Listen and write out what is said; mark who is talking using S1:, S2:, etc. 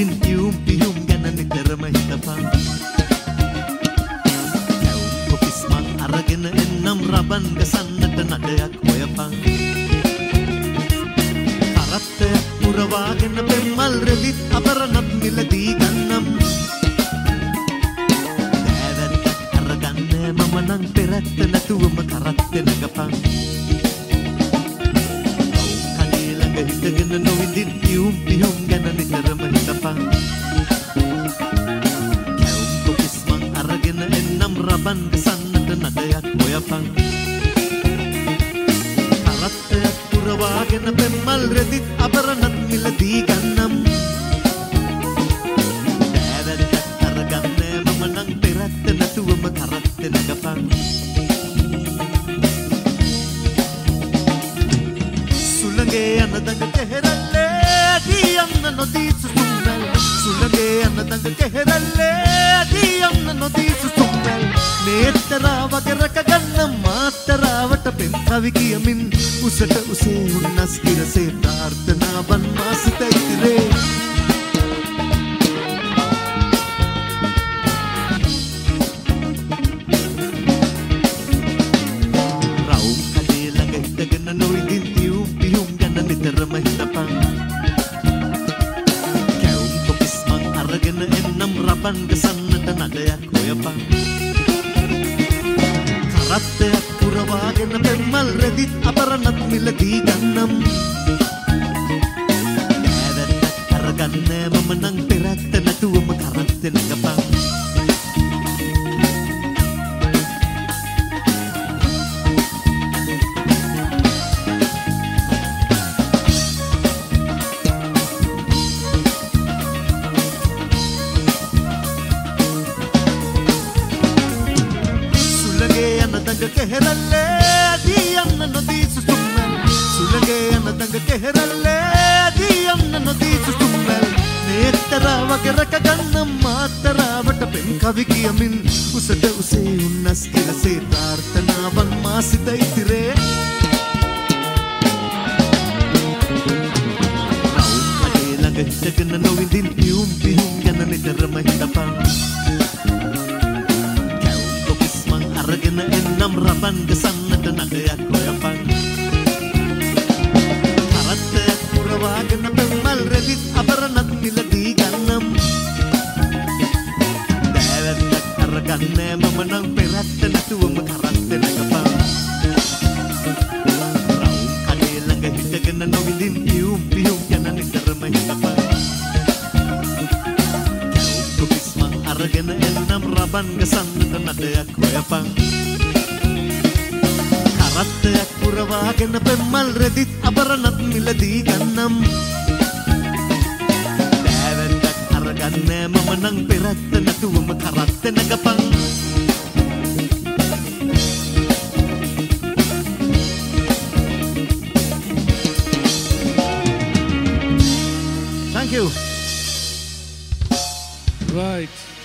S1: නොවිඳින් පියුම් පියුම් ගැන නිතරම හිතපන් කොපිස් මං අරගෙන එන්නම් රබන් ගසන්නට නඩයක් හොයපන් කරත්තයක් පුරවාගෙන පෙම්මල් රෙදිත් අපරණත් මිලදී ගන්නම් දෑවැත්තක් අරගන්නේ මම නම් පෙරත්ත නැතුවම කරත්ත නගපන් කණේ ළඟ හිටගෙන නොවිඳින් පියුම් පියුම් ගැන නිතරම හිතපන් කොපිස් මං අරගෙන එන්නම් රබන් ගසන්නට නඩයක් හොයපන් කරත්තයක් පුරවාගෙන පෙම්මල් රෙදිත් අපරණත් මිලදී ගන්නම් දෑවැත්තක් අරගන්නේ මම නම් පෙරත්ත නැතුවම කරත්ත නගපන් සුළඟේ යන දඟ කෙහෙරල්ලේ දී යන්න නොදී සුසුම්වැල් සුළඟේ යන දඟ කෙහෙරල්ලේ දී යන්න නොදී සුසුම්වැල් නේතරා වගේ රැකගන්න මාතරාවට පෙම් කවි කියමින් උසට උසේ උන්නස් කිරසේ ප්‍රාර්ථනාවන් මාසිත ඉතිරේ රවුම් කඩේ ළඟ හිටගෙන නොවිඳින් පියුම් පියුම් ගැන නිතරම හිතපන් කැවුම් කොපිස් මං අරගෙන එන්නම් රබන් ගසන්නට නඩයක් හොයපන් කරත්තයක් පුරවාගෙන පෙම්මල් රෙදිත් අපරණත් මිලදී ගන්නම් දෑවැත්තක් අරගන්නේ මම නම් පෙරත්ත නැතුවම කරත්ත නගපන් සුළඟේ යන දඟ කෙහෙරල්ලේ දී යන්න නොදී සුසුම්වැල් සුළඟේ යන දඟ කෙහෙරල්ලේ දී යන්න නොදී සුසුම්වැල් නේතරා වගේ රැකගන්න මාතරාවට පෙම් කවි කියමින් උසට උසේ උන්නස් කිරසේ ප්‍රාර්ථනාවන් මාසිත ඉතිරේ රවුම් කඩේ ළඟ හිටගෙන නොවිඳින් පියුම් පියුම් ගැන නිතරම හිතපන් අරගෙන එන්නම් රබන් ගසන්නට නඩයක් හොයපන් කරත්තයක් පුරවාගෙන පෙම්මල් රෙදිත් අපරණත් මිලදී ගන්නම් දෑවැත්තක් අරගන්නේ මම නම් පෙරත්ත නැතුවම කරත්ත නගපන් රවුම් කඩේ ළඟ හිටගෙන නොවිඳින් පියුම් පියුම් ගැන නිතරම හිතපන් කොපිස් මං අරගෙන එන්නම් රබන් ගසන්නට නඩයක් හොයපන් කරත්තයක් පුරවාගෙන පෙම්මල් රෙදිත් අපරණත් මිලදී ගන්නම් දෑවැත්තක් අරගන්නේ මම නම් පෙරත්ත නැතුවම කරත්ත නගපන් Thank you.
S2: Right.